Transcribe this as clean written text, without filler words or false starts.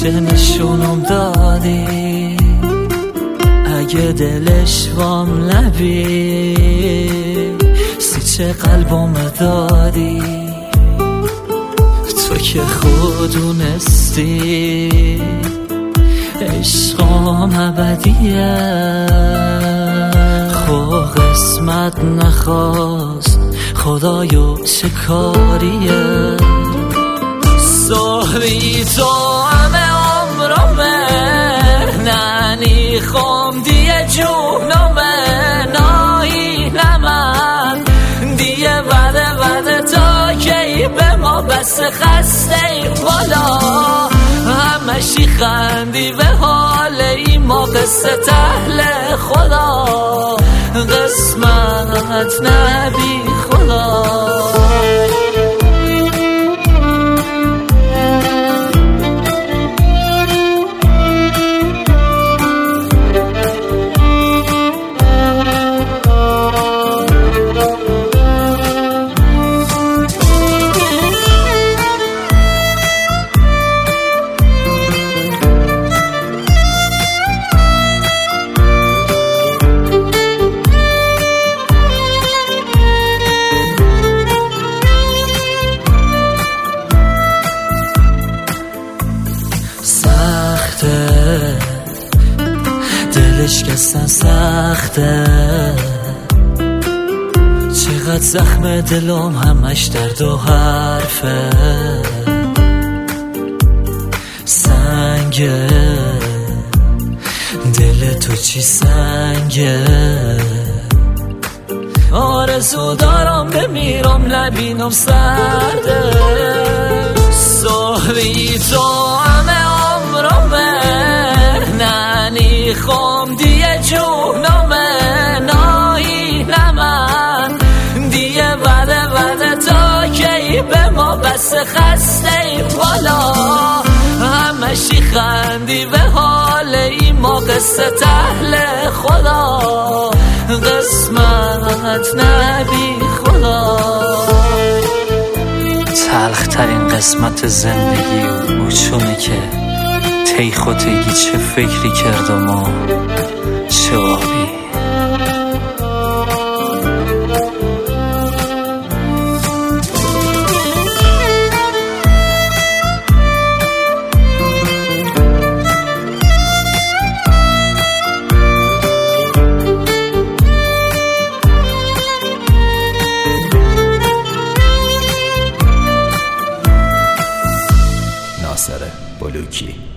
چه نشونم دادی اگه دلش وام لبی چه قلبم دادی تو که خودونستی عشقام ابدیه خو قسمت نخواست خدایو چه کاریه صحبی تو همه عمرمه ننی خم دیه جونمه نایی نمن دیه بده تا کی به ما بس خسته ایم والا همشی خندی به حال ای ما قصه تهل خدا قسمت نبی خدا دلش کسن سخته چقدر زخم دلم همش درد و حرفه سنگه دل تو چی سنگه آرزو دارم بمیرم لبینم سرده صحبی تو همه عمرمه ننی خم دیه جونمه نایی نمن دیه بده تا کی به ما بس خسته ایم والا همشی خندی به حال ای ما قصه تهل خدا قسمت نبی خدا تلخترین قسمت زندگی او چونه که تی خودگی چه فکری کردم و چه وابی ناصر بلوکی.